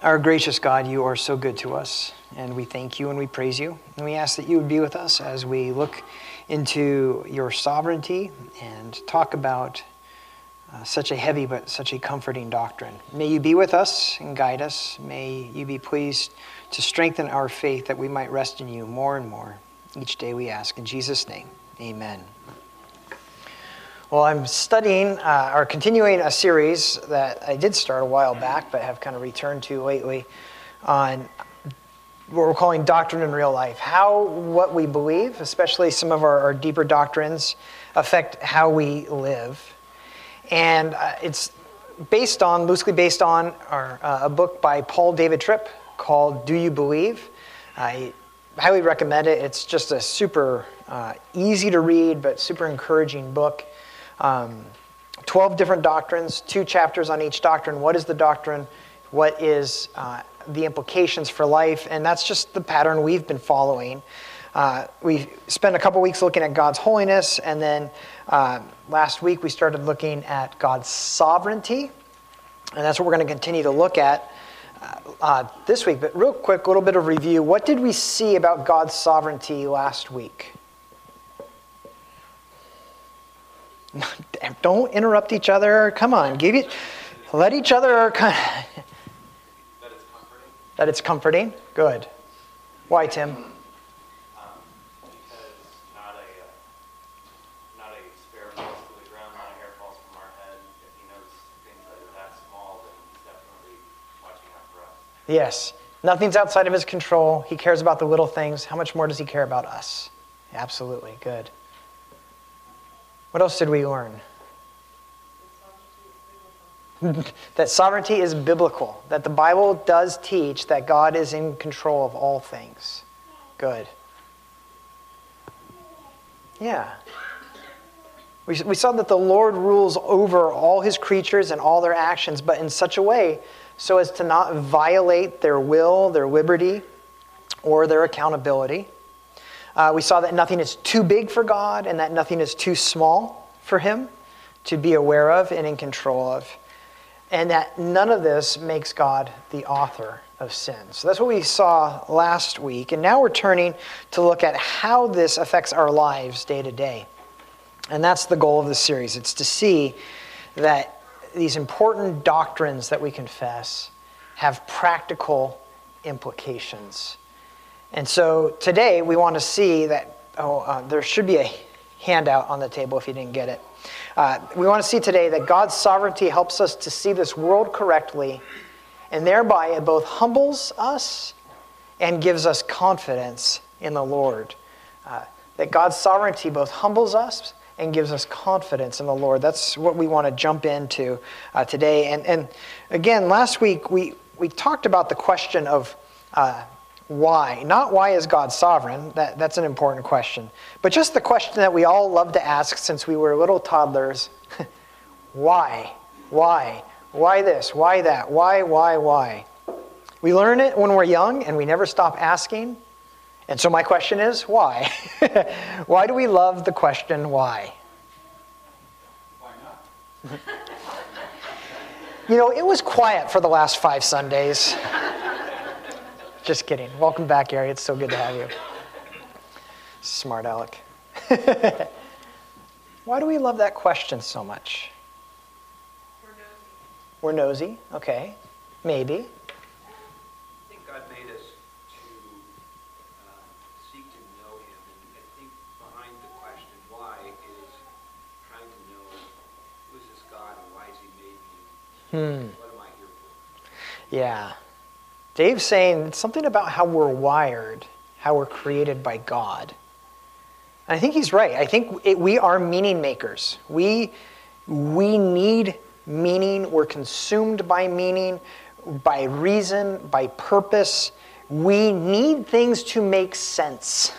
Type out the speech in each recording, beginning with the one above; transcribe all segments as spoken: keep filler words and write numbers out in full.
Our gracious God, you are so good to us, and we thank you and we praise you. And we ask that you would be with us as we look into your sovereignty and talk about uh, such a heavy but such a comforting doctrine. May you be with us and guide us. May you be pleased to strengthen our faith that we might rest in you more and more. Each day we ask in Jesus' name, amen. Well, I'm studying uh, or continuing a series that I did start a while back but have kind of returned to lately on what we're calling doctrine in real life. How what we believe, especially some of our, our deeper doctrines, affect how we live. And uh, it's based on, loosely based on our, uh, a book by Paul David Tripp called Do You Believe? I highly recommend it. It's just a super uh, easy to read but super encouraging book. Um, twelve different doctrines, two chapters on each doctrine. What is the doctrine? What is uh, the implications for life? And that's just the pattern we've been following. Uh, we spent a couple weeks looking at God's holiness, and then uh, last week we started looking at God's sovereignty, and that's what we're going to continue to look at uh, uh, this week. But real quick, a little bit of review. What did we see about God's sovereignty last week? Don't interrupt each other. Come on, give it. Let each other kind of. That it's comforting. That it's comforting. Good. Why, Tim? Um, because not a uh, not a sparrow falls to the ground, not a hair falls from our head. If he knows things that are that small, then he's definitely watching out for us. Yes. Nothing's outside of his control. He cares about the little things. How much more does he care about us? Absolutely. Good. What else did we learn? That sovereignty is biblical. That the Bible does teach that God is in control of all things. Good. Yeah. We, we saw that the Lord rules over all his creatures and all their actions, but in such a way so as to not violate their will, their liberty, or their accountability. Uh, we saw that nothing is too big for God and that nothing is too small for him to be aware of and in control of. And that none of this makes God the author of sin. So that's what we saw last week. And now we're turning to look at how this affects our lives day to day. And that's the goal of this series. It's to see that these important doctrines that we confess have practical implications. And so today we want to see that, oh, uh, there should be a handout on the table if you didn't get it. Uh, we want to see today that God's sovereignty helps us to see this world correctly, and thereby it both humbles us and gives us confidence in the Lord. Uh, that God's sovereignty both humbles us and gives us confidence in the Lord. That's what we want to jump into uh, today. And, and again, last week we, we talked about the question of uh, why. Not why is God sovereign? That, that's an important question. But just the question that we all love to ask since we were little toddlers. Why? Why? Why this? Why that? Why, why, why? We learn it when we're young and we never stop asking. And so my question is, why? Why do we love the question why? Why not? You know, it was quiet for the last five Sundays. Just kidding. Welcome back, Gary. It's so good to have you. Smart aleck. Why do we love that question so much? We're nosy. We're nosy? Okay. Maybe. I think God made us to uh, seek to know him. And I think behind the question why is trying to know who is this God and why has he made me? Hmm. What am I here for? Yeah. Dave's saying it's something about how we're wired, how we're created by God. And I think he's right. I think it, we are meaning makers. We, we need meaning. We're consumed by meaning, by reason, by purpose. We need things to make sense.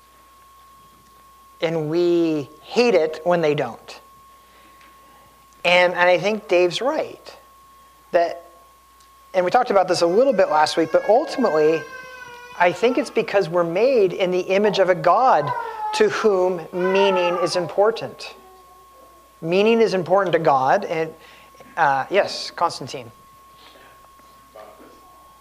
And we hate it when they don't. And, and I think Dave's right. That And we talked about this a little bit last week, but ultimately, I think it's because we're made in the image of a God to whom meaning is important. Meaning is important to God. And uh, yes, Constantine.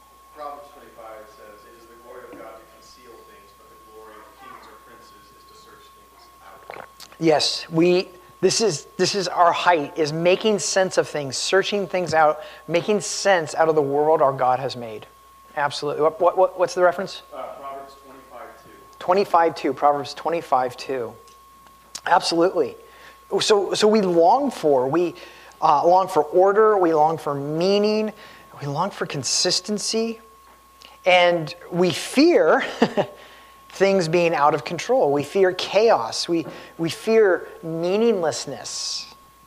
Yes, we. This is this is our height, is making sense of things, searching things out, making sense out of the world our God has made. Absolutely. What, what, what what's the reference? Uh, Proverbs twenty-five two. twenty-five two. Proverbs twenty-five two. Absolutely. So so we long for we uh, long for order. We long for meaning. We long for consistency, and we fear things being out of control. We fear chaos. We, we fear meaninglessness.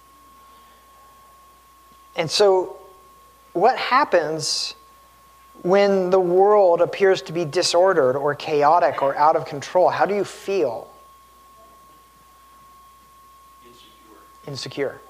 And so what happens when the world appears to be disordered or chaotic or out of control? How do you feel? Insecure. Insecure.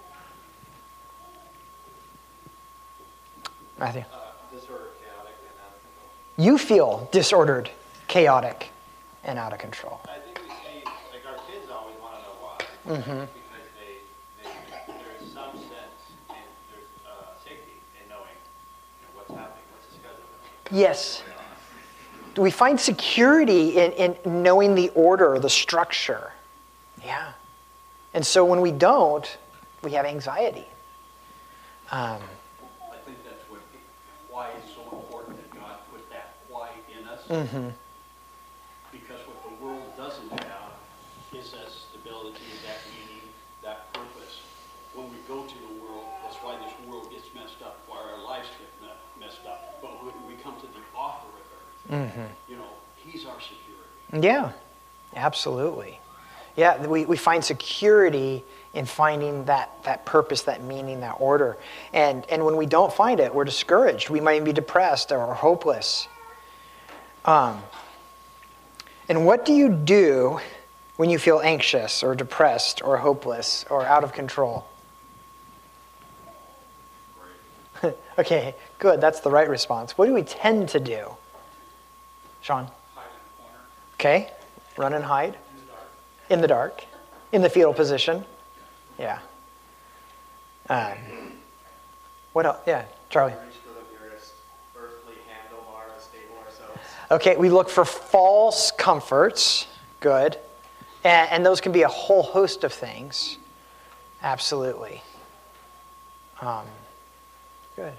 Matthew? Uh, disorder, chaotic, and out of control. You feel disordered, chaotic, and out of control. I think we see, like our kids always want to know why. Mm-hmm. Because they, they, there's some sense and there's uh, safety in knowing you know, what's happening, what's the schedule. Yes. We find security in, in knowing the order, the structure. Yeah. And so when we don't, we have anxiety. Um, I think that's what, why it's so important that God put that why in us. mm-hmm. Because what the world doesn't have is that stability, that meaning, that purpose. When we go to the world, that's why this world gets messed up, why our lives get me- messed up. But when we come to the author of everything, Mm-hmm. you know, he's our security. Yeah, absolutely. Yeah, we, we find security in finding that, that purpose, that meaning, that order. And, and when we don't find it, we're discouraged. We might be depressed or hopeless. Um, and what do you do when you feel anxious or depressed or hopeless or out of control? Okay, good. That's the right response. What do we tend to do? Sean? Hide in the corner. Okay, run and hide. In the dark. In the dark, in the fetal position. Yeah. Um, what else? Yeah, Charlie. Reach for the nearest earthly handlebar to stable ourselves. Okay, we look for false comforts. Good. And, and those can be a whole host of things. Absolutely. Um, good.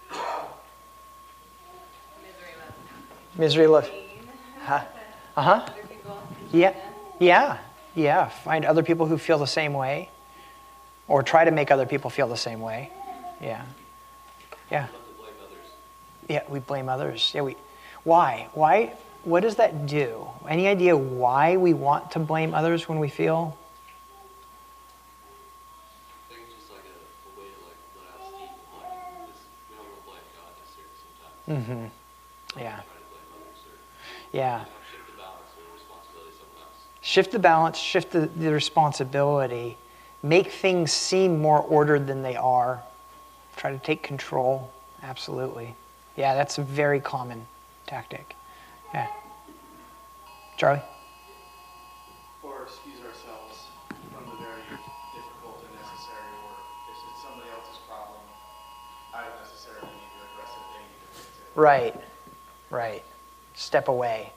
Misery loves. Huh? Uh-huh. Yeah. Yeah. Yeah. Find other people who feel the same way. Or try to make other people feel the same way. Yeah. Yeah. Love to blame others. Yeah, we blame others. Yeah, we. Why? Why? What does that do? Any idea why we want to blame others when we feel? I think it's just like a, a way to like let out steam. Like this, we don't want to blame God necessarily sometimes. Mm-hmm. Yeah. Try to blame others or Yeah. you know, shift the balance or responsibility to someone else. Shift the balance. Shift the, the responsibility. Make things seem more ordered than they are. Try to take control. Absolutely. Yeah, that's a very common tactic. Yeah. Charlie? Or excuse ourselves from the very difficult and necessary work. If it's somebody else's problem, I don't necessarily need to address it, they need to fix it. Right. Right. Step away.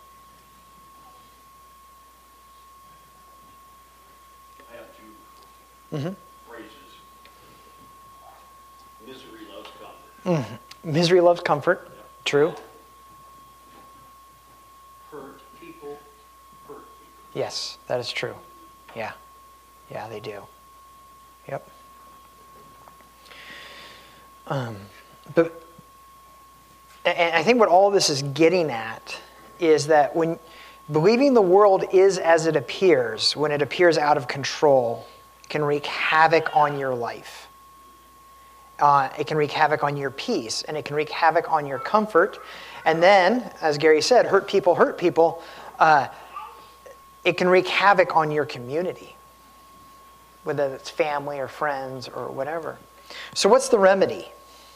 I have two Mm-hmm. phrases. Misery loves comfort. Mm-hmm. Misery loves comfort. True. Hurt people, hurt people. Yes, that is true. Yeah. Yeah, they do. Yep. Um, but and I think what all this is getting at is that when believing the world is as it appears, when it appears out of control, can wreak havoc on your life. Uh, it can wreak havoc on your peace, and it can wreak havoc on your comfort. And then, as Gary said, hurt people hurt people. Uh, it can wreak havoc on your community, whether it's family or friends or whatever. So what's the remedy?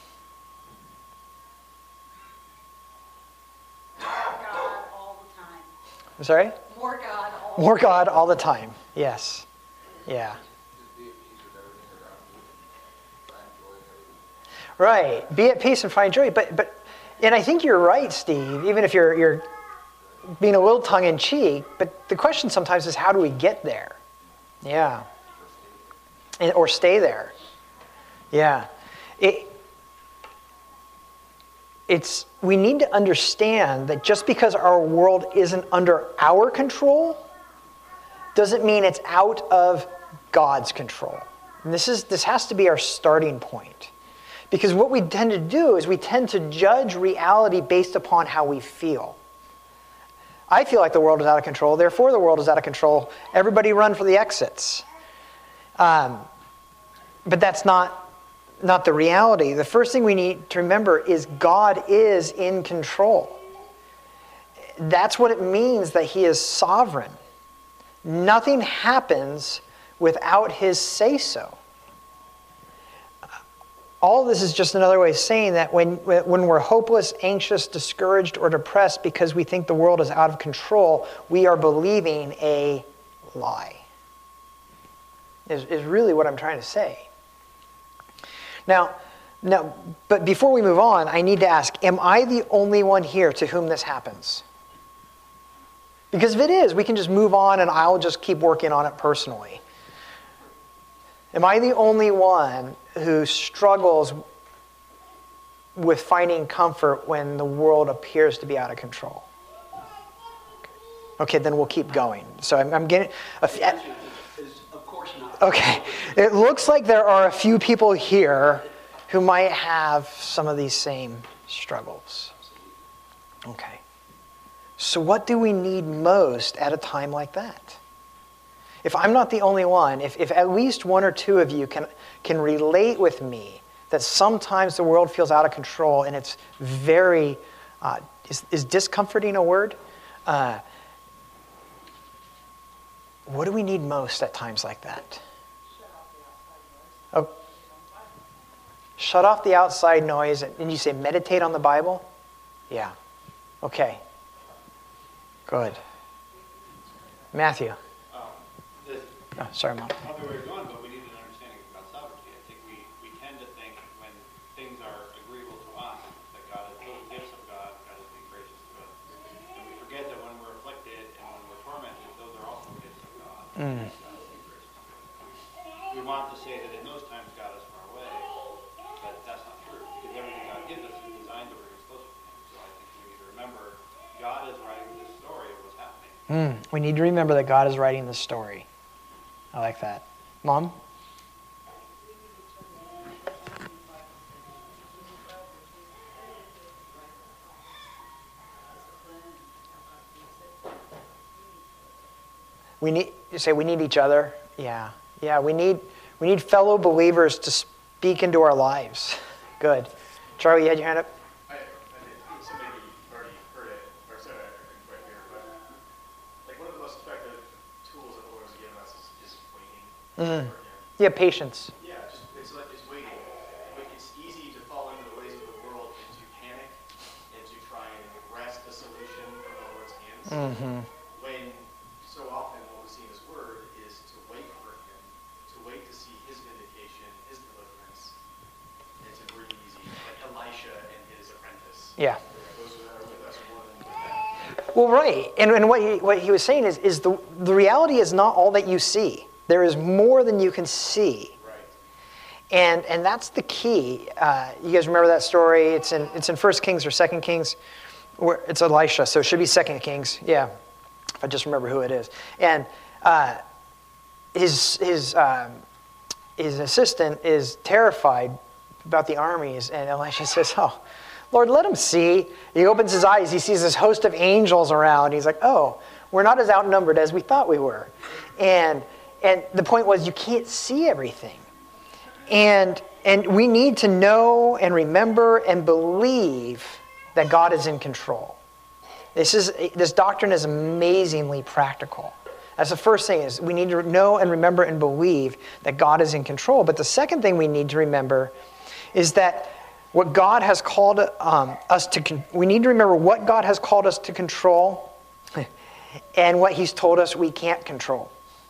More God all the time. I'm sorry? More God all More God all the time. Yes. Yeah. Right. Be at peace and find joy. But but and I think you're right, Steve, even if you're you're being a little tongue in cheek, but the question sometimes is how do we get there? Yeah. And, or stay there. Yeah. It, it's, we need to understand that just because our world isn't under our control doesn't mean it's out of God's control. And this is this has to be our starting point. Because what we tend to do is we tend to judge reality based upon how we feel. I feel like the world is out of control, therefore the world is out of control. Everybody run for the exits. Um, but that's not, not the reality. The first thing we need to remember is God is in control. That's what it means that he is sovereign. Nothing happens without his say-so. All of this is just another way of saying that when, when we're hopeless, anxious, discouraged, or depressed because we think the world is out of control, we are believing a lie. Is, is really what I'm trying to say. Now, now, but before we move on, I need to ask, am I the only one here to whom this happens? Because if it is, we can just move on and I'll just keep working on it personally. Am I the only one who struggles with finding comfort when the world appears to be out of control? Okay, then we'll keep going. So I'm, I'm getting... A f- The answer is, of course not. okay, it looks like there are a few people here who might have some of these same struggles. Okay. So what do we need most at a time like that? If I'm not the only one, if, if at least one or two of you can, can relate with me that sometimes the world feels out of control and it's very, uh, is, is discomforting a word? Uh, what do we need most at times like that? Oh, shut off the outside noise. And you say meditate on the Bible? Yeah. Okay. Good. Matthew. Oh, sorry, Mom. I'll be where you're going, but we need an understanding of God's sovereignty. I think we, we tend to think when things are agreeable to us, that God is those gifts of God, God is being gracious to us. And we forget that when we're afflicted and when we're tormented, those are also gifts of God. Mm. God is being gracious to us. We want to say that in those times God is far away, but that's not true. Because everything God gives us is designed to bring us closer to Him. So I think we need to remember God is writing this story of what's happening. Mm. We need to remember that God is writing the story. I like that. Mom? We need, you say we need each other? Yeah. Yeah, we need we need fellow believers to speak into our lives. Good. Charlie, you had your hand up? I, I think somebody already heard it, or said it, I couldn't quite hear, but like one of the most effective tools that the Lord has given us is, is waiting Mm. for Him. Yeah, patience. Yeah, just it's like it's waiting. Like it's easy to fall into the ways of the world and to panic and to try and wrest the solution from the Lord's hands. Mm-hmm. When so often what we see in His Word is to wait for Him, to wait to see His vindication, His deliverance, and to breathe easy, like Elisha and his apprentice. Yeah. Those that are with us are more than with them. Well, right. And, and what, he, what he was saying is, is the, the reality is not all that you see. There is more than you can see. Right. And and that's the key. Uh, you guys remember that story? It's in it's in First Kings or Second Kings. Where it's Elisha, so it should be Second Kings. Yeah, if I just remember who it is. And uh, his his um, his assistant is terrified about the armies, and Elisha says, "Oh, Lord, let him see." He opens his eyes. He sees this host of angels around. He's like, "Oh, we're not as outnumbered as we thought we were." And and the point was, you can't see everything. And and we need to know and remember and believe that God is in control. This is this doctrine is amazingly practical. That's the first thing, is we need to know and remember and believe that God is in control. But the second thing we need to remember is that what God has called um, us to, con- we need to remember what God has called us to control and what He's told us we can't control.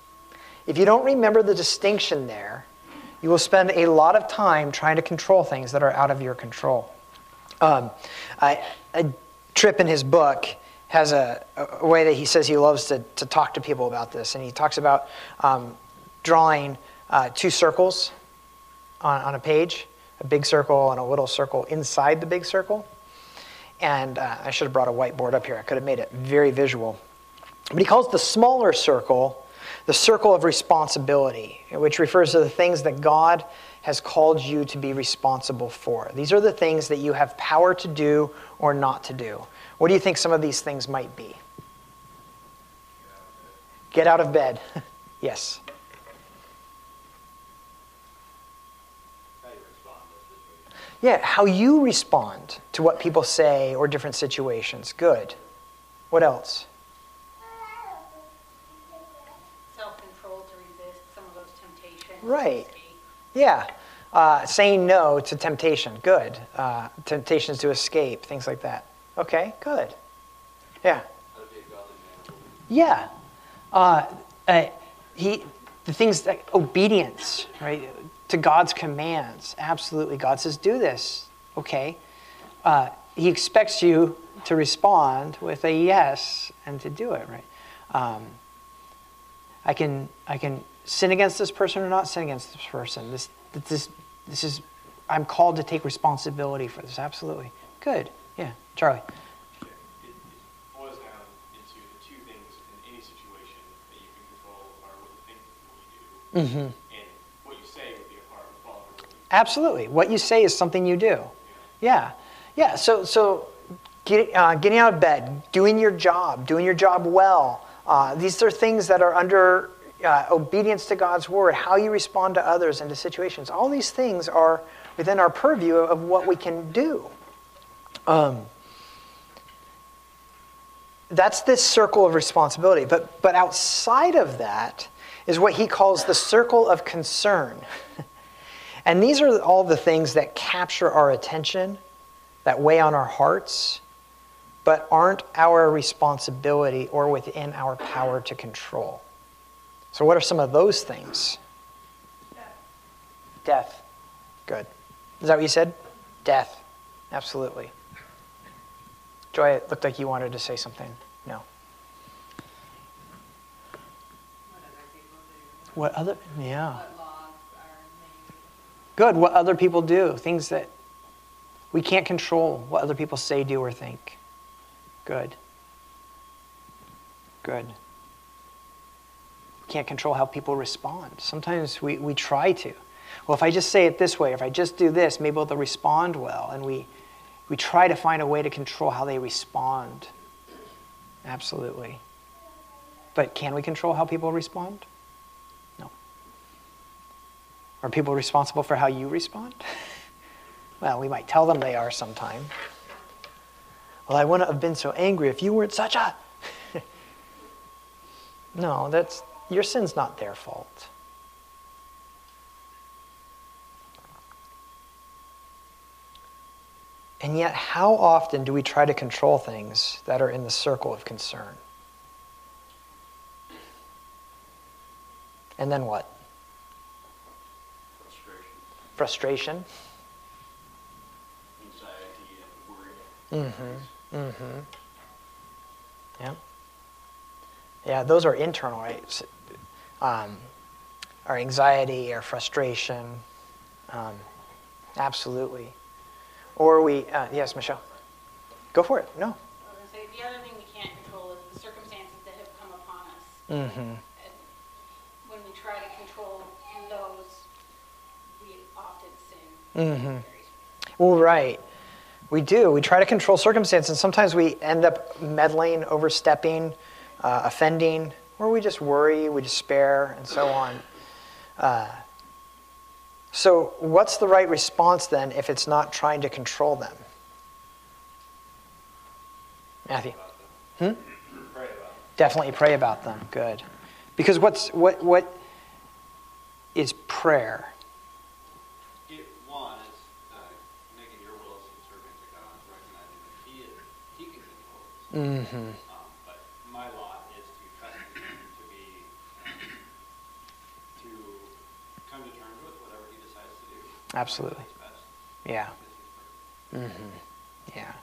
If you don't remember the distinction there, you will spend a lot of time trying to control things that are out of your control. Um, I, a Tripp in his book has a, a way that he says he loves to, to talk to people about this. And he talks about um, drawing uh, two circles on, on a page, a big circle and a little circle inside the big circle. And uh, I should have brought a whiteboard up here. I could have made it very visual. But he calls the smaller circle the circle of responsibility, which refers to the things that God has called you to be responsible for. These are the things that you have power to do or not to do. What do you think some of these things might be? Get out of bed. Yes. Yeah, how you respond to what people say or different situations. Good. What else? Self-control to resist some of those temptations. Right. Escape. Yeah. Uh, saying no to temptation. Good. Uh, temptations to escape, things like that. Okay, good. Yeah. How to be a godly man. Yeah. Uh, uh, he, the things that, obedience, right? To God's commands. Absolutely. God says, do this. Okay. Uh, he expects you to respond with a yes and to do it, right? Um, I can I can sin against this person or not sin against this person. This this this is I'm called to take responsibility for this. Absolutely. Good. Yeah. Charlie. It, it boils down into the two things in any situation that you can control are what you think and what you do, Mm-hmm. and what you say would be a part of the vulnerability. Absolutely. What you say is something you do. Yeah. Yeah. So so get, uh, getting out of bed, doing your job, doing your job well. Uh, these are things that are under uh, obedience to God's word, how you respond to others and to situations. All these things are within our purview of what we can do. Um, that's this circle of responsibility. But, but outside of that is what he calls the circle of concern. And these are all the things that capture our attention, that weigh on our hearts, but aren't our responsibility or within our power to control. So what are some of those things? Death. Death. Good. Is that what you said? Death. Absolutely. Joy, it looked like you wanted to say something. No. What other? Yeah. Good. What other people do. Things that we can't control. What other people say, do, or think. Good. Good. Can't control how people respond. Sometimes we, we try to. Well, if I just say it this way, if I just do this, maybe they'll respond well. And we, we try to find a way to control how they respond. Absolutely. But can we control how people respond? No. Are people responsible for how you respond? Well, we might tell them they are sometime. Well, I wouldn't have been so angry if you weren't such a... No, that's your sin's not their fault. And yet, how often do we try to control things that are in the circle of concern? And then what? Frustration, Frustration. anxiety, and worry. Mm-hmm. Mm-hmm. Yeah. Yeah, those are internal, right? Um, our anxiety, our frustration. Um, absolutely. Or we, uh, yes, Michelle. Go for it. No. I was going to say, the other thing we can't control is the circumstances that have come upon us. Mm-hmm. And when we try to control those, we often sin. Mm-hmm. Very- Well, right. We do. We try to control circumstances, and sometimes we end up meddling, overstepping, uh, offending, or we just worry, we despair, and so on. Uh, so what's the right response then if it's not trying to control them? Matthew? Hmm? Pray about it. Definitely pray about them. Good. Because what's what what is prayer? It, one is uh, making your will subservient to God, recognizing that He is, He can control us. Mm-hmm. Um, but my lot is to trust in Him to be, um, to come to terms with whatever He decides to do. Absolutely. What's best. Yeah. Because He's perfect. Mm-hmm. Yeah.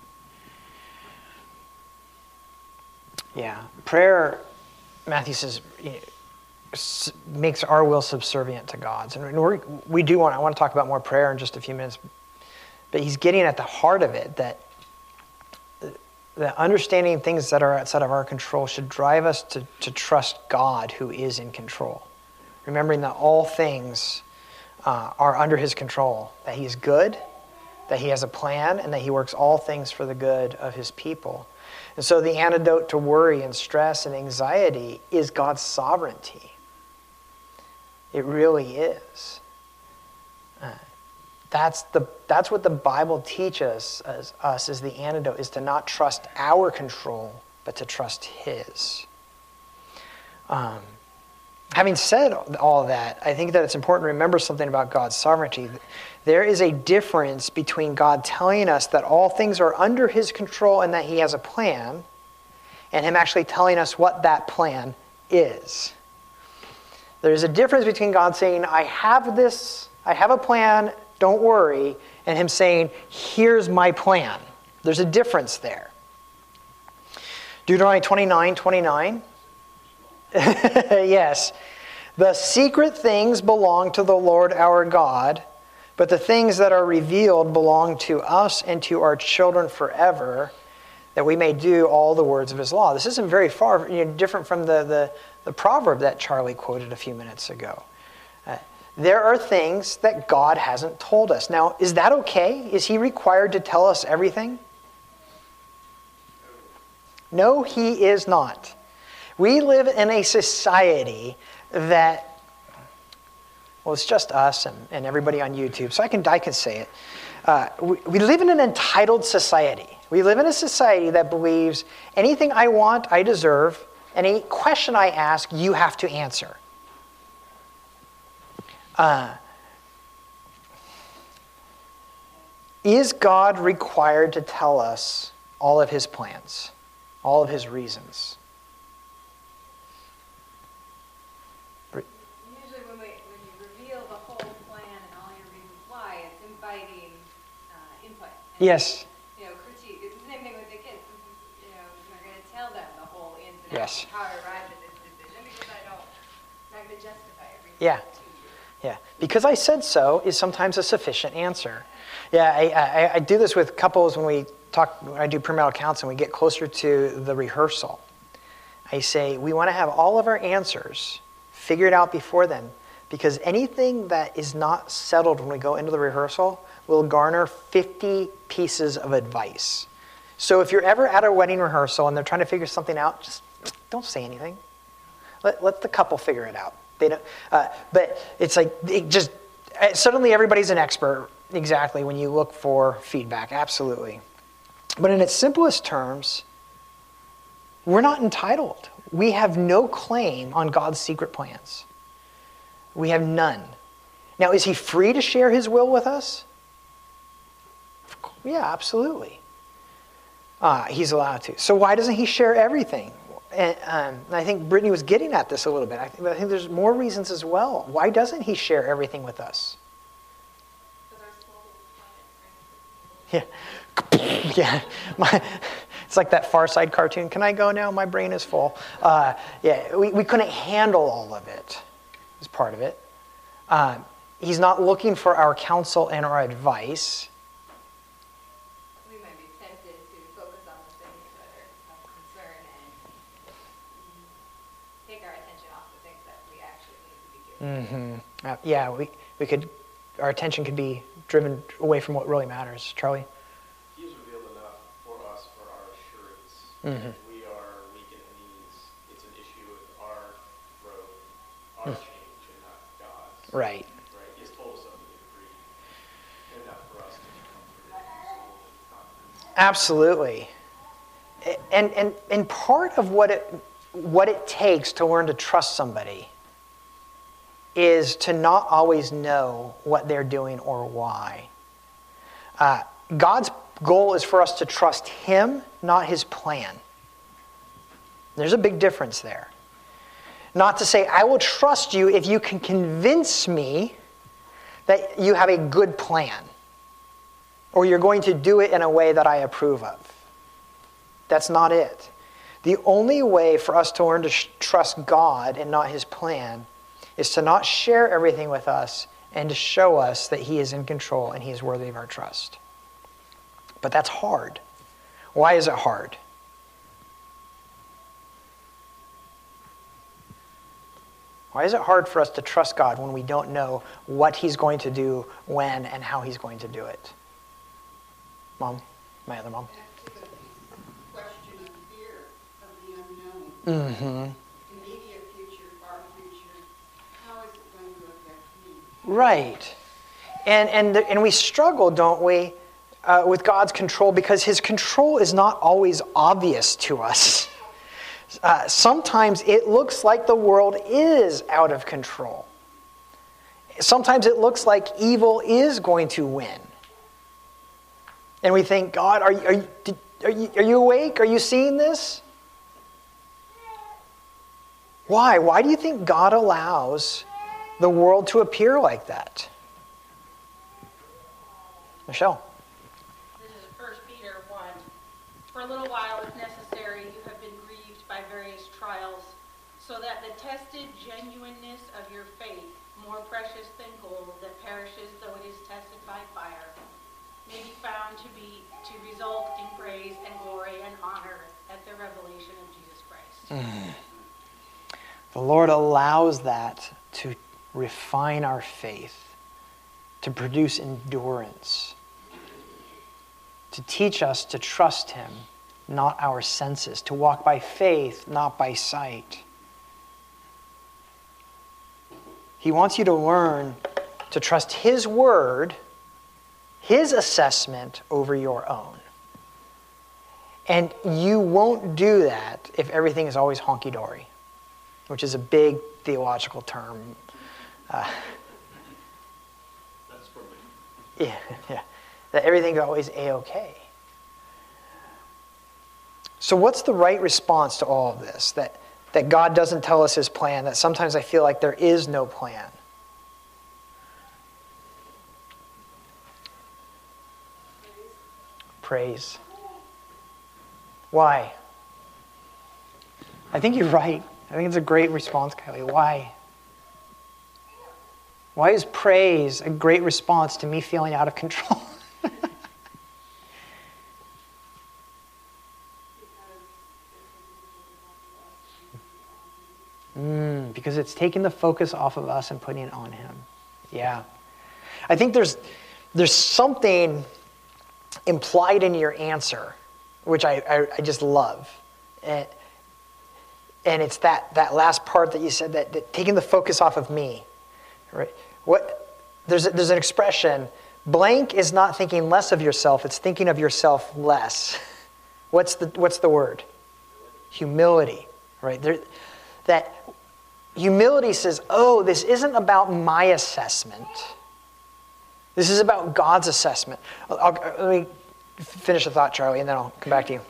Yeah. Prayer, Matthew says, s- makes our will subservient to God's. And we're, we do want, I want to talk about more prayer in just a few minutes, but he's getting at the heart of it, that, that understanding things that are outside of our control should drive us to, to trust God who is in control. Remembering that all things uh, are under his control, that he is good, that he has a plan, and that he works all things for the good of his people. And so the antidote to worry and stress and anxiety is God's sovereignty. It really is. Uh, that's the that's what the Bible teaches us, us as the antidote, is to not trust our control, but to trust his. Um, having said all that, I think that it's important to remember something about God's sovereignty. There is a difference between God telling us that all things are under his control and that he has a plan, and him actually telling us what that plan is. There's a difference between God saying, I have this, I have a plan, don't worry, and him saying, here's my plan. There's a difference there. Deuteronomy twenty-nine twenty-nine. Yes. The secret things belong to the Lord our God, but the things that are revealed belong to us and to our children forever, that we may do all the words of his law. This isn't very far you know, different from the, the, the proverb that Charlie quoted a few minutes ago. Uh, there are things that God hasn't told us. Now, is that okay? Is he required to tell us everything? No, he is not. We live in a society that, well, it's just us and, and everybody on YouTube, so I can, I can say it. Uh, we, we live in an entitled society. We live in a society that believes anything I want, I deserve. Any question I ask, you have to answer. Uh, is God required to tell us all of his plans, all of his reasons? Usually when, we, when you reveal the whole plan and all your reasons why, it's inviting uh, input. And, Yes. You know, critique. It's the same thing with the kids. You know, you're going to tell them the whole ins and Yes. outs of how to arrive at this decision, because I don't, I'm not going to justify everything Yeah. to you. Yeah, because I said so is sometimes a sufficient answer. Yeah, I, I, I do this with couples when we talk, when I do premarital counseling, we get closer to the rehearsal. I say, we want to have all of our answers figured out before then, because anything that is not settled when we go into the rehearsal will garner fifty pieces of advice. So if you're ever at a wedding rehearsal and they're trying to figure something out, just don't say anything. Let, let the couple figure it out. They don't, uh, but it's like, it just, suddenly everybody's an expert, exactly, when you look for feedback, absolutely. But in its simplest terms, we're not entitled. We have no claim on God's secret plans. We have none. Now, is he free to share his will with us? Yeah, absolutely. Uh, he's allowed to. So why doesn't he share everything? And, um, and I think Brittany was getting at this a little bit. I think, I think there's more reasons as well. Why doesn't he share everything with us? Yeah. Yeah. My, it's like that Far Side cartoon. Can I go now? My brain is full. Uh, yeah, we, we couldn't handle all of it. Is part of it. Uh, he's not looking for our counsel and our advice. We might be tempted to focus on the things that are of concern and take our attention off the things that we actually need to be doing. Mm-hmm. Uh, yeah, we, we could, our attention could be driven away from what really matters. Charlie? He's revealed enough for us for our assurance. Mm-hmm. If we are weak in the knees, it's an issue with our growth, our change, and not God's. Right. Right. He's told us something to agree. Enough for us to be comforted and sold and confident. Absolutely. And, and, and part of what it, what it takes to learn to trust somebody is to not always know what they're doing or why. Uh, God's goal is for us to trust him, not his plan. There's a big difference there. Not to say, I will trust you if you can convince me that you have a good plan, or you're going to do it in a way that I approve of. That's not it. The only way for us to learn to sh- trust God and not his plan is to not share everything with us and to show us that he is in control and he is worthy of our trust. But that's hard. Why is it hard? Why is it hard for us to trust God when we don't know what he's going to do, when, and how he's going to do it? Mom? My other mom? Back to the question of fear of the unknown. Mm-hmm. Immediate future, far future. How is it going to affect me? Right. And, and, and we struggle, don't we, uh, with God's control because his control is not always obvious to us. Uh, sometimes it looks like the world is out of control. Sometimes it looks like evil is going to win. And we think, God, are you, are you, did, are you, are you awake? Are you seeing this? Why? Why do you think God allows the world to appear like that? Michelle. This is First Peter one. For a little while, if necessary, you have been grieved by various trials, so that the tested genuineness of your faith, more precious than gold that perishes though it is tested by fire, may be found to be to result in praise and glory and honor at the revelation of Jesus Christ. Mm. The Lord allows that to refine our faith, to produce endurance, to teach us to trust him, not our senses, to walk by faith, not by sight. He wants you to learn to trust his word, his assessment over your own. And you won't do that if everything is always honky-dory, which is a big theological term. Uh, That's for me. yeah, yeah. That everything's always A-okay. So what's the right response to all of this? That, that God doesn't tell us his plan, that sometimes I feel like there is no plan. Praise. Why? I think you're right. I think it's a great response, Kylie. Why? Why is praise a great response to me feeling out of control? mm, because it's taking the focus off of us and putting it on him. Yeah. I think there's there's something implied in your answer, which I, I, I just love. And, and it's that, that last part that you said, that, that taking the focus off of me. Right? What, there's, a, there's an expression, blank is not thinking less of yourself, it's thinking of yourself less. What's the, what's the word? Humility. Right? There, that humility says, oh, this isn't about my assessment. This is about God's assessment. I'll, I'll, let me finish the thought, Charlie, and then I'll come back to you.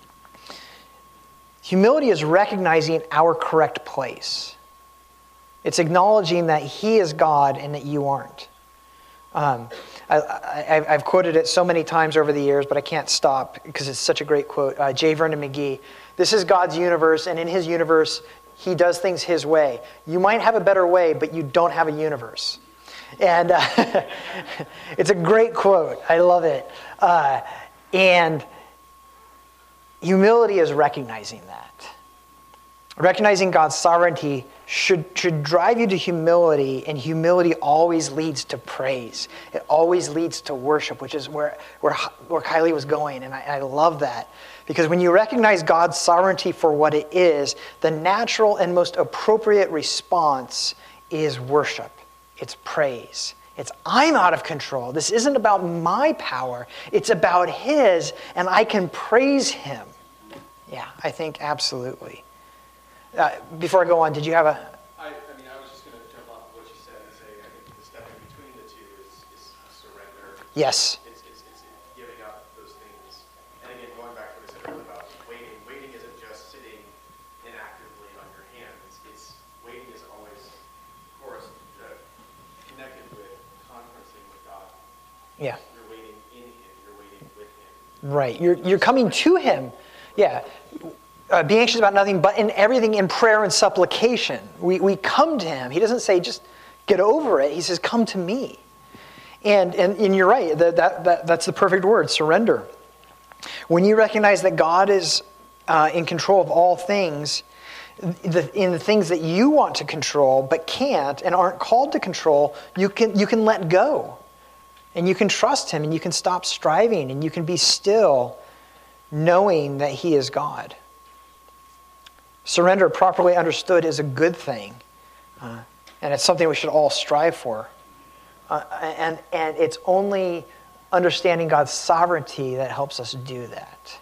Humility is recognizing our correct place. It's acknowledging that he is God and that you aren't. Um, I, I, I've quoted it so many times over the years, but I can't stop because it's such a great quote. Uh, J. Vernon McGee, this is God's universe, and in his universe, he does things his way. You might have a better way, but you don't have a universe. And uh, it's a great quote. I love it. Uh, and humility is recognizing that. Recognizing God's sovereignty should, should drive you to humility, and humility always leads to praise. It always leads to worship, which is where, where, where Kylie was going, and I, I love that. Because when you recognize God's sovereignty for what it is, the natural and most appropriate response is worship. It's praise. It's, I'm out of control. This isn't about my power. It's about his, and I can praise him. Yeah, I think absolutely. Uh, before I go on, did you have a... I, I mean, I was just going to jump off of what you said and say I think the step in between the two is, is surrender. Yes. It's, it's, it's giving up those things. And again, going back to what I said earlier about waiting. Waiting isn't just sitting inactively on your hands. It's waiting is always, of course, uh, connected with conferencing with God. Yeah. You're waiting in him. You're waiting with him. Right. You're, you're coming to him. Yeah. uh, be anxious about nothing, but in everything in prayer and supplication. We, we come to him. He doesn't say, just get over it. He says, come to me. And, and, and you're right, that, that, that, that's the perfect word, surrender. When you recognize that God is uh, in control of all things, the, in the things that you want to control but can't and aren't called to control, you can, you can let go. And you can trust him, and you can stop striving, and you can be still, knowing that he is God. Surrender, properly understood, is a good thing. Uh, and it's something we should all strive for. Uh, and, and it's only understanding God's sovereignty that helps us do that.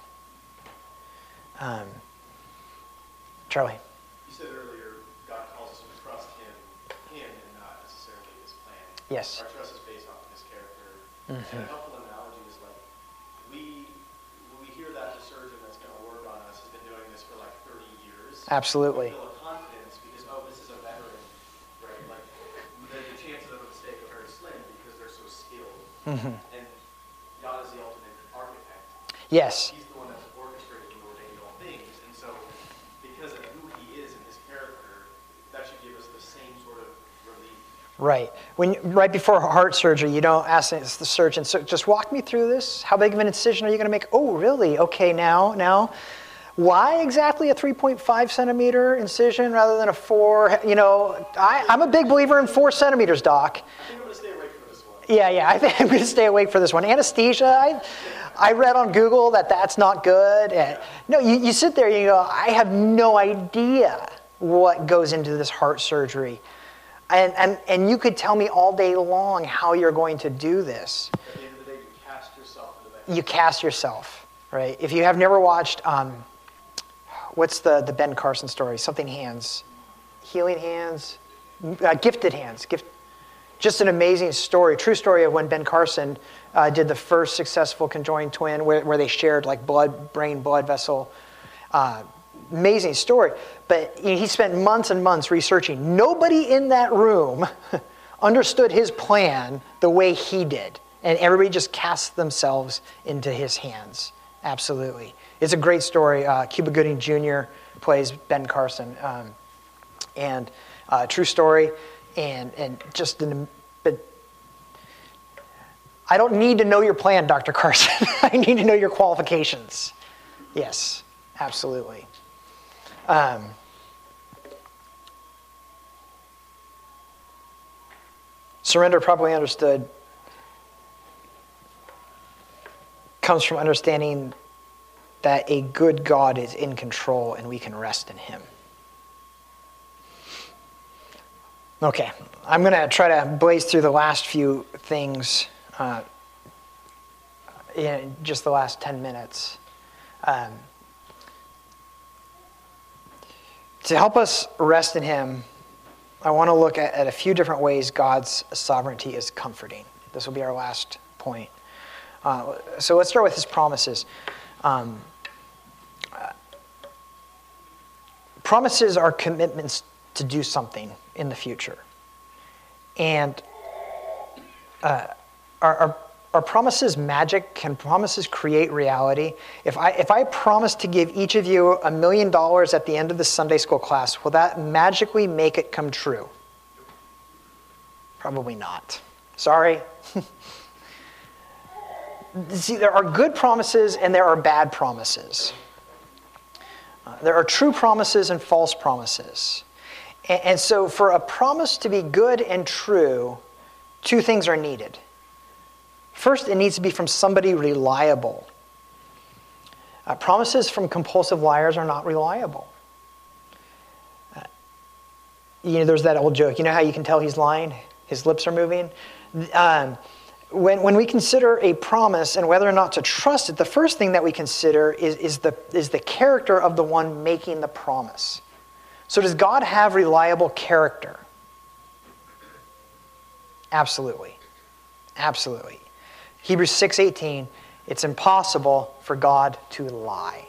Um, Charlie? You said earlier, God calls us to trust him, him and not necessarily his plan. Yes. Our trust is based off of his character. Mm-hmm. And a helpful analogy is like, we, when we hear that the surgeon that's going to work on us has been doing this for like thirty years. Absolutely. We feel a confidence because, oh, this is a veteran, right? Like, the, the chances of a mistake are very slim because they're so skilled. Mm-hmm. And God is the ultimate architect. Yes. He's the one that's orchestrated and ordained all things. And so, because of who he is and his character, that should give us the same sort of relief. Right. When right before heart surgery, you don't ask the surgeon, so just walk me through this. How big of an incision are you going to make? Oh, really? Okay, now, now. Why exactly a three point five centimeter incision rather than a four? You know, I, I'm a big believer in four centimeters, doc. I think I'm going to stay awake for this one. Yeah, yeah, I think I'm going to stay awake for this one. Anesthesia, I, I read on Google that that's not good. And, no, you, you sit there and you go, I have no idea what goes into this heart surgery. And, and, and you could tell me all day long how you're going to do this. At the end of the day, you cast yourself into that. You cast yourself, right? If you have never watched, um, what's the, the Ben Carson story? Something Hands. Healing Hands? Uh, gifted Hands. Gift, just an amazing story, true story of when Ben Carson uh, did the first successful conjoined twin where, where they shared like blood, brain, blood vessel. Uh, amazing story. But you know, he spent months and months researching. Nobody in that room understood his plan the way he did. And everybody just cast themselves into his hands. Absolutely. It's a great story. Uh, Cuba Gooding Junior plays Ben Carson. Um, and uh, true story. And and just, an, but I don't need to know your plan, Doctor Carson. I need to know your qualifications. Yes, absolutely. Um, surrender, properly understood, comes from understanding that a good God is in control and we can rest in him. Okay, I'm going to try to blaze through the last few things uh, in just the last ten minutes. Um, to help us rest in him, I want to look at, at a few different ways God's sovereignty is comforting. This will be our last point. Uh, so let's start with his promises. Um, uh, promises are commitments to do something in the future. And uh, are, are, are promises magic? Can promises create reality? If I, if I promise to give each of you a million dollars at the end of the Sunday school class, will that magically make it come true? Probably not. Sorry. See, there are good promises and there are bad promises. Uh, there are true promises and false promises. And, and so for a promise to be good and true, two things are needed. First, it needs to be from somebody reliable. Uh, promises from compulsive liars are not reliable. Uh, you know, there's that old joke. You know how you can tell he's lying? His lips are moving. Um, When, when we consider a promise and whether or not to trust it, the first thing that we consider is, is, the, is the character of the one making the promise. So does God have reliable character? Absolutely. Absolutely. Hebrews six eighteen, it's impossible for God to lie.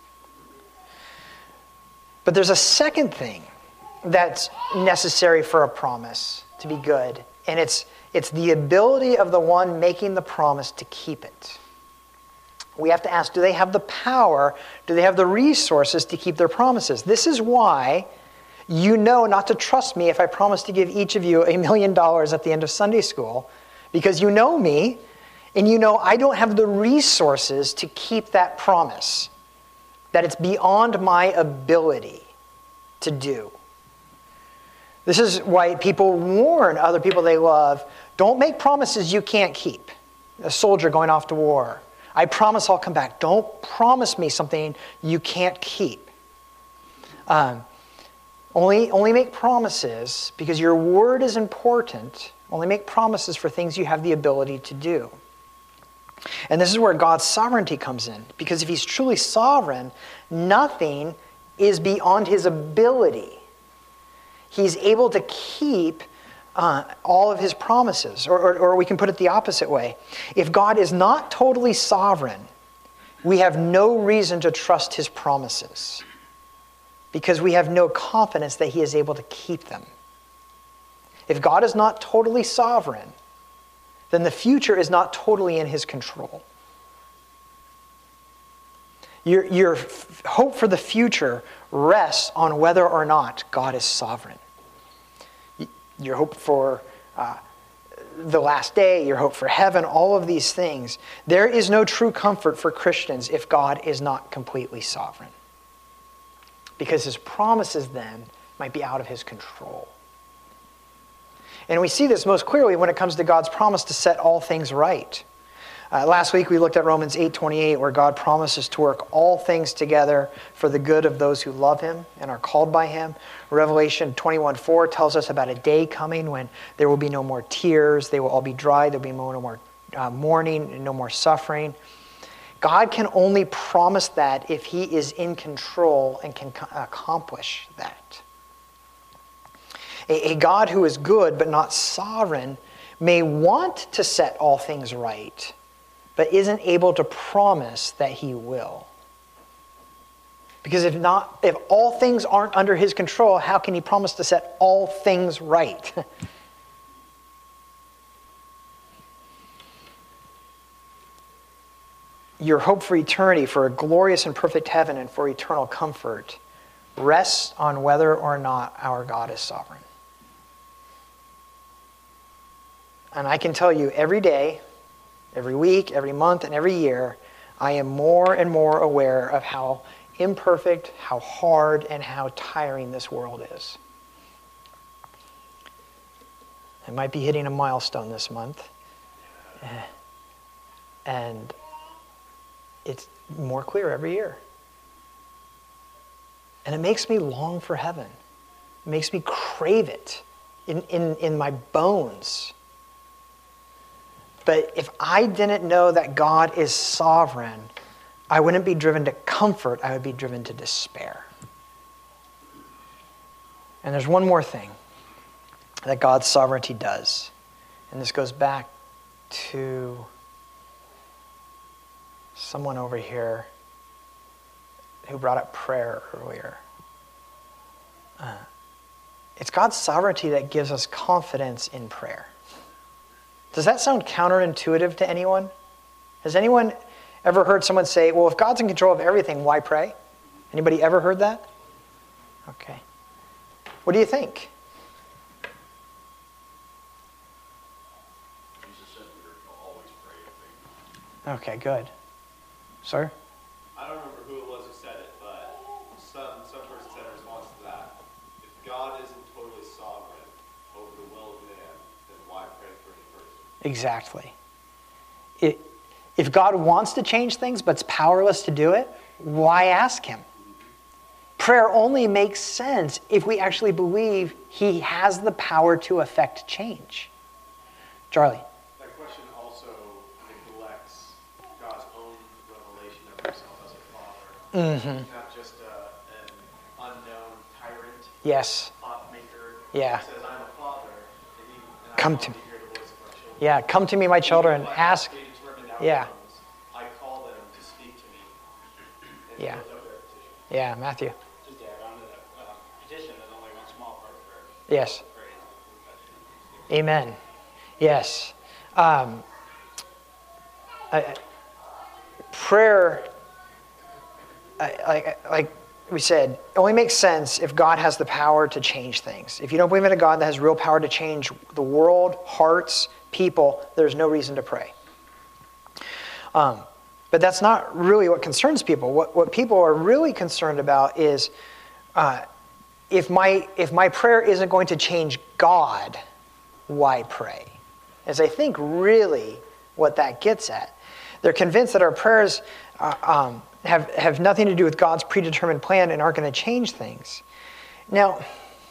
But there's a second thing that's necessary for a promise to be good, and it's It's the ability of the one making the promise to keep it. we have to ask, do they have the power, do they have the resources to keep their promises? This is why you know not to trust me if I promise to give each of you a million dollars at the end of Sunday school, because you know me, and you know I don't have the resources to keep that promise, that it's beyond my ability to do. This is why people warn other people they love, don't make promises you can't keep. A soldier going off to war. I promise I'll come back. Don't promise me something you can't keep. Um, only, only make promises, because your word is important, only make promises for things you have the ability to do. And this is where God's sovereignty comes in, because if he's truly sovereign, nothing is beyond his ability. He's able to keep uh, all of his promises. Or, or, or we can put it the opposite way. If God is not totally sovereign, we have no reason to trust his promises, because we have no confidence that he is able to keep them. If God is not totally sovereign, then the future is not totally in his control. Your, your f- hope for the future rests on whether or not God is sovereign. Your hope for uh, the last day, your hope for heaven, all of these things. There is no true comfort for Christians if God is not completely sovereign, because his promises then might be out of his control. And we see this most clearly when it comes to God's promise to set all things right. Uh, last week we looked at Romans eight twenty-eight, where God promises to work all things together for the good of those who love him and are called by him. Revelation twenty-one four tells us about a day coming when there will be no more tears. They will all be dry. There will be no more uh, mourning, no more suffering. God can only promise that if he is in control and can co- accomplish that. A, a God who is good but not sovereign may want to set all things right, but isn't able to promise that he will. Because if not, if all things aren't under his control, how can he promise to set all things right? Your hope for eternity, for a glorious and perfect heaven, and for eternal comfort rests on whether or not our God is sovereign. And I can tell you every day, every week, every month, and every year, I am more and more aware of how imperfect, how hard, and how tiring this world is. I might be hitting a milestone this month. And it's more clear every year. And it makes me long for heaven. It makes me crave it in, in, in my bones. But if I didn't know that God is sovereign, I wouldn't be driven to comfort, I would be driven to despair. And there's one more thing that God's sovereignty does. And this goes back to someone over here who brought up prayer earlier. Uh, it's God's sovereignty that gives us confidence in prayer. Does that sound counterintuitive to anyone? Has anyone ever heard someone say, well, if God's in control of everything, why pray? Anybody ever heard that? Okay. What do you think? Jesus said we are to always pray and faith. Okay, good. Sir? I don't remember who it was who said it, but some, some person said in response to that, if God isn't totally sovereign over the will of man, then why pray for any person? Exactly. It, if God wants to change things but is powerless to do it, why ask him? Prayer only makes sense if we actually believe he has the power to affect change. Charlie? That question also neglects God's own revelation of himself as a father. Mm-hmm. Not just a, an unknown tyrant, Yes. thought maker. Yeah. He says, I'm a father, and, he, and I Come want to- to hear the voice of my children. Yeah, come to me, my children. Even if I Ask. have predetermined Yeah. outcomes, I call them to speak to me. And Yeah. he fills out their petition. Yeah, Matthew. Just to add on to that, uh, petition is only one small part of prayer. Yes. Praise and confession. Amen. Yes. Um, I, prayer, like, like we said, only makes sense if God has the power to change things. If you don't believe in a God that has real power to change the world, hearts, people, there's no reason to pray. Um, but that's not really what concerns people. What, what people are really concerned about is uh, if my if my prayer isn't going to change God, why pray? Is I think really what that gets at. They're convinced that our prayers uh, um, have, have nothing to do with God's predetermined plan and aren't going to change things. Now,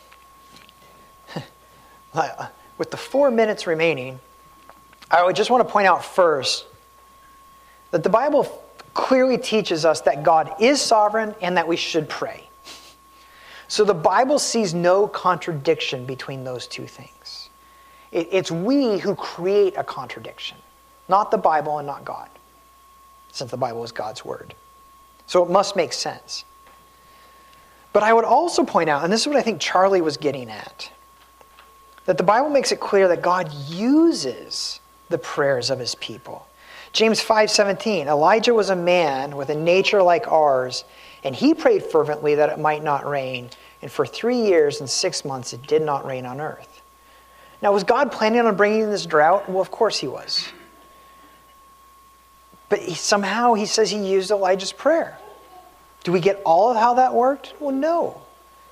with the four minutes remaining, I would just want to point out first that the Bible clearly teaches us that God is sovereign and that we should pray. So the Bible sees no contradiction between those two things. It, it's we who create a contradiction, not the Bible and not God, since the Bible is God's word. So it must make sense. But I would also point out, and this is what I think Charlie was getting at, that the Bible makes it clear that God uses the prayers of his people. James five seventeen, Elijah was a man with a nature like ours, and he prayed fervently that it might not rain, and for three years and six months it did not rain on earth. Now, was God planning on bringing this drought? Well, of course he was. But he, somehow he says he used Elijah's prayer. Do we get all of how that worked? Well, no.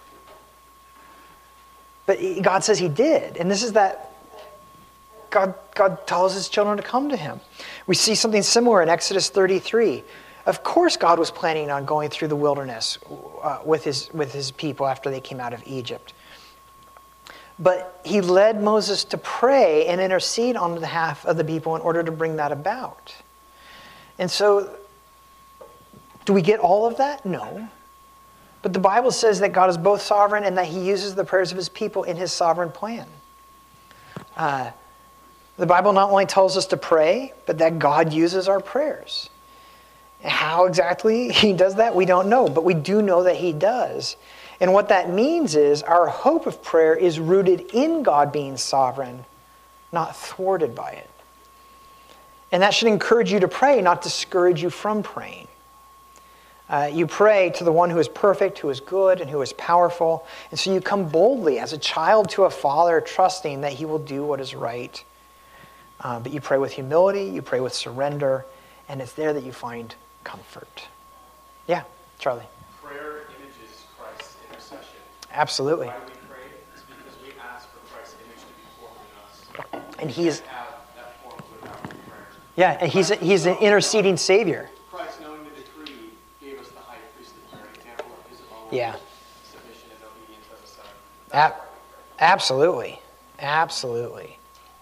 But he, God says he did. And this is that God, God tells his children to come to him. We see something similar in Exodus thirty-three. Of course God was planning on going through the wilderness uh, with his, with his people after they came out of Egypt. But he led Moses to pray and intercede on behalf of the people in order to bring that about. And so, do we get all of that? No. But the Bible says that God is both sovereign and that he uses the prayers of his people in his sovereign plan. Uh, the Bible not only tells us to pray, but that God uses our prayers. How exactly he does that, we don't know, but we do know that he does. And what that means is our hope of prayer is rooted in God being sovereign, not thwarted by it. And that should encourage you to pray, not discourage you from praying. Uh, you pray to the one who is perfect, who is good, and who is powerful. And so you come boldly as a child to a father, trusting that he will do what is right. Uh, but you pray with humility, you pray with surrender, and it's there that you find comfort. Yeah, Charlie. Prayer images Christ's intercession. Absolutely. Why do we pray? It's because we ask for Christ's image to be formed in us. And he is, We can't have that formed without prayer. yeah, and he's, he's an interceding Savior. Christ, knowing the decree, gave us the high priestly prayer, an example of his own Yeah. submission and obedience as a son. Ab- absolutely. Absolutely.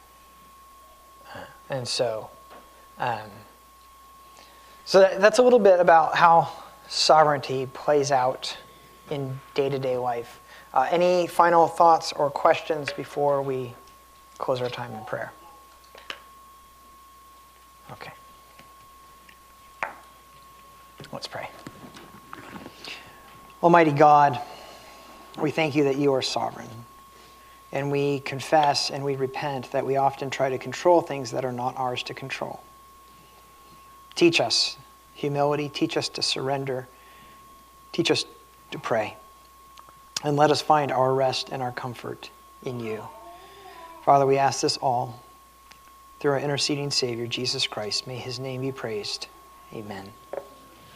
And so, um, so that, that's a little bit about how sovereignty plays out in day-to-day life. Uh, any final thoughts or questions before we close our time in prayer? Okay. Let's pray. Almighty God, we thank you that you are sovereign. And we confess and we repent that we often try to control things that are not ours to control. Teach us humility. Teach us to surrender. Teach us to pray. And let us find our rest and our comfort in you. Father, we ask this all through our interceding Savior, Jesus Christ. May his name be praised. Amen.